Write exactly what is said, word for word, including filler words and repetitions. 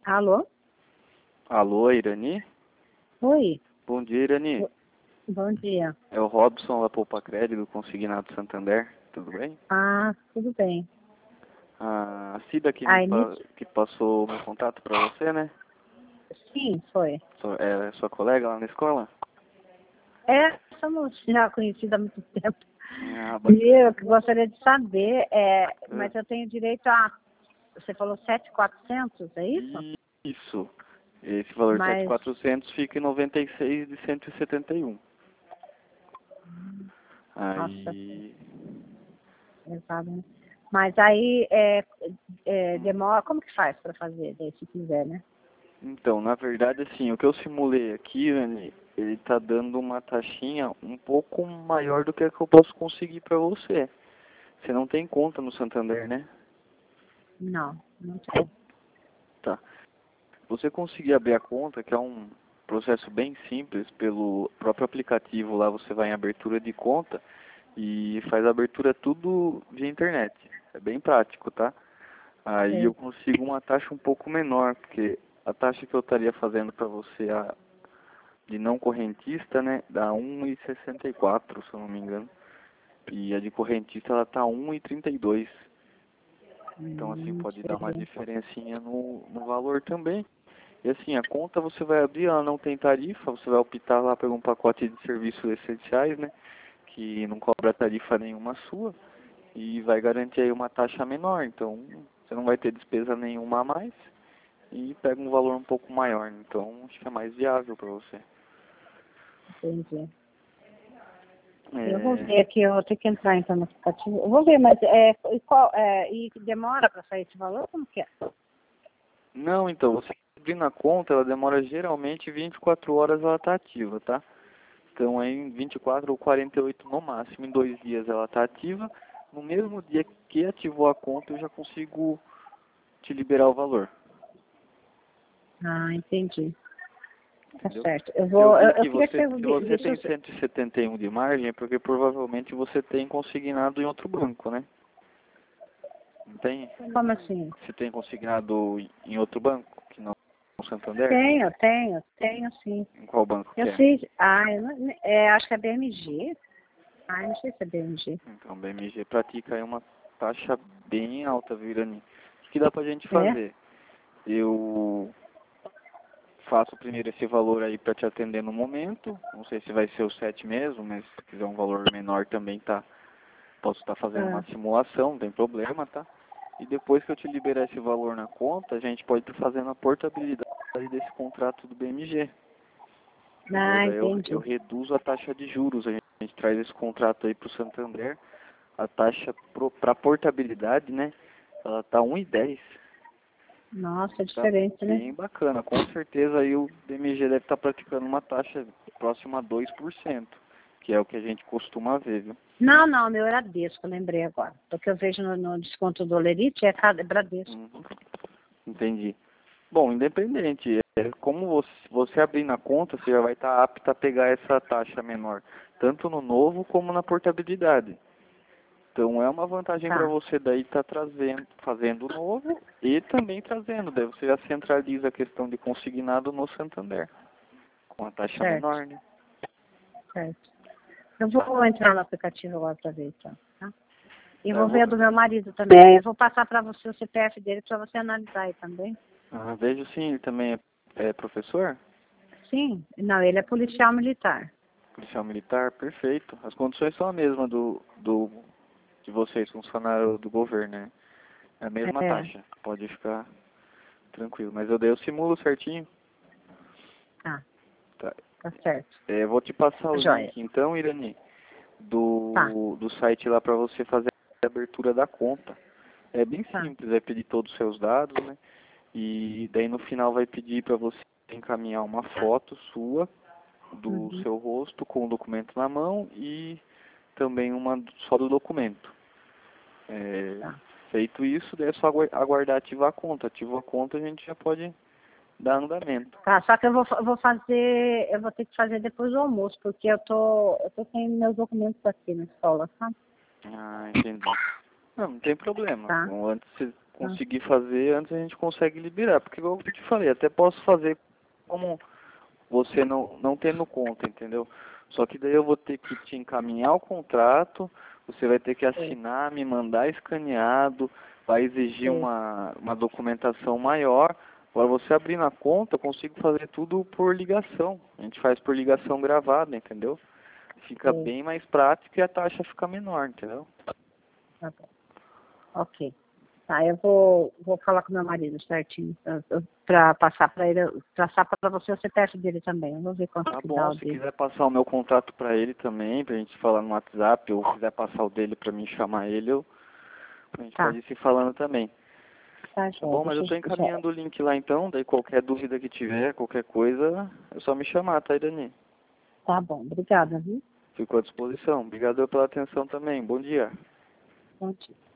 Alô? Alô, Irani? Oi. Bom dia, Irani. Bom dia. É o Robson, da Poupa Crédito, consignado Santander. Tudo bem? Ah, tudo bem. A Cida que, me Ai, pa- nisso? que passou o meu contato para você, né? Sim, foi. Sua- É sua colega lá na escola? É, somos já conhecidos há muito tempo. Ah, E eu bacana. que gostaria de saber, é, Ah, mas eu tenho direito a, você falou sete mil e quatrocentos, é isso? Isso. Esse valor de sete mil e Mas, quatrocentos fica em noventa e seis de cento e setenta e um. nossa, Aí... pesado, né? Mas aí é, é, hum. demora, como que faz para fazer, daí, se quiser, né? Então, na verdade, assim, o que eu simulei aqui, Irani, ele tá dando uma taxinha um pouco maior do que a que eu posso conseguir para você. Você não tem conta no Santander, né? Não, não sei. Tá. Você conseguir abrir a conta, que é um processo bem simples, pelo próprio aplicativo lá você vai em abertura de conta e faz a abertura tudo via internet. É bem prático, tá? Aí eu Sei. consigo uma taxa um pouco menor, porque a taxa que eu estaria fazendo para você a de não correntista, né, dá um e sessenta e quatro, se eu não me engano. E a de correntista ela tá um e trinta e dois. Então assim Hum, pode dar uma sei. diferencinha no, no valor também. E assim, a conta você vai abrir, ela não tem tarifa, você vai optar lá por um pacote de serviços essenciais, né? Que não cobra tarifa nenhuma sua e vai garantir aí uma taxa menor. Então você não vai ter despesa nenhuma a mais e pega um valor um pouco maior. Então acho que é mais viável para você. Entendi. Eu vou É... ver aqui, eu vou ter que entrar então no aplicativo. Eu vou ver, mas é, e, qual, é, e demora para sair esse valor? Como que é? Não, então, você abrindo a conta, ela demora geralmente vinte e quatro horas ela tá ativa, tá? Então aí em vinte e quatro ou quarenta e oito no máximo, em dois dias ela tá ativa. No mesmo dia que ativou a conta, eu já consigo te liberar o valor, Ah, entendi. Tá entendeu? certo. Eu Eu vou, eu, vi eu que queria você, que se você, você deixa eu tem ver. cento e setenta e um de margem, é porque provavelmente você tem consignado em outro banco, né? Não tem? Como assim? Você tem consignado em outro banco, que não é o Santander? Tenho, tenho, tenho sim. Em qual banco Eu que é? fiz, ah, eu não, é, acho que é B M G. Ah, eu não sei se é B M G. Então, o B M G pratica aí uma taxa bem alta, viu, Irani? O que dá pra gente É? fazer? Eu faço primeiro esse valor aí pra te atender no momento. Não sei se vai ser o sete mesmo, mas se quiser um valor menor também tá. Posso estar fazendo uma Ah, simulação, não tem problema, tá? E depois que eu te liberar esse valor na conta, a gente pode estar fazendo a portabilidade desse contrato do B M G. Entendeu? ah, Daí eu, eu entendi. reduzo a taxa de juros. A gente, a gente traz esse contrato aí pro Santander. A taxa para portabilidade, né? Ela tá um e dez. Nossa, é Tá diferente, né? bem bacana. Com certeza aí o B M G deve estar praticando uma taxa próxima a dois por cento, que é o que a gente costuma ver, viu? Não, não, meu era Bradesco, eu lembrei agora. Porque eu vejo no, no desconto do Lerite é cada- é Bradesco. Uhum. Entendi. Bom, independente, é, como você, você abrir na conta, você já vai estar apto a pegar essa taxa menor, tanto no novo como na portabilidade. Então é uma vantagem para Tá, você daí estar trazendo, fazendo o novo e também trazendo. Daí você já centraliza a questão de consignado no Santander, com a taxa certo, menor, né? certo. Eu vou entrar no aplicativo agora para ver, então, tá? E Tá, eu vou ver vou, a do meu marido também. Eu vou passar para você o C P F dele para você analisar aí também. ah, vejo sim, ele também é, é professor, Sim, não, ele é policial militar. policial militar, perfeito. As condições são a mesma do, do de vocês, funcionário do governo, né? É a mesma É, taxa, pode ficar tranquilo. Mas eu dei o simulo certinho. tá, Tá. tá certo. É, vou te passar Tá o joia. link então, Irani, Tá, do, do site lá para você fazer a abertura da conta. É bem tá. simples, vai pedir todos os seus dados, né? E daí no final vai pedir para você encaminhar uma foto sua do Uhum, seu rosto com o documento na mão e também uma só do documento. É, tá. feito isso, daí é só agu- aguardar ativar a conta. Ativou a conta, a gente já pode dar andamento. Tá, só que eu vou, fa- vou fazer, eu vou ter que fazer depois do almoço, porque eu tô, eu tô sem meus documentos aqui na escola, sabe? Ah, entendi. Não, não tem problema. Tá, Bom, antes, conseguir fazer, antes a gente consegue liberar. Porque, igual eu te falei, até posso fazer como você não, não tendo conta, entendeu? Só que daí eu vou ter que te encaminhar o contrato, você vai ter que assinar, me mandar escaneado, vai exigir uma, uma documentação maior. Agora, você abrindo a conta, eu consigo fazer tudo por ligação. A gente faz por ligação gravada, entendeu? Fica Sim. bem mais prático e a taxa fica menor, entendeu? Tá bom. Ok. Tá, eu vou, vou falar com meu marido certinho, para passar para ele, passar para você, você perto dele também. Eu vou ver quanto Tá que dá bom, o se dele. quiser passar o meu contato pra ele também, pra gente falar no WhatsApp, ou quiser passar o dele pra mim chamar ele, eu, a gente Tá, pode ir se falando também. tá, Tá joia. bom, mas Deixa eu tô eu, já, encaminhando o link lá então, daí qualquer dúvida que tiver, qualquer coisa, é só me chamar, tá, Dani? tá bom, obrigada, viu? Fico à disposição. Obrigado pela atenção também. Bom dia. Bom dia.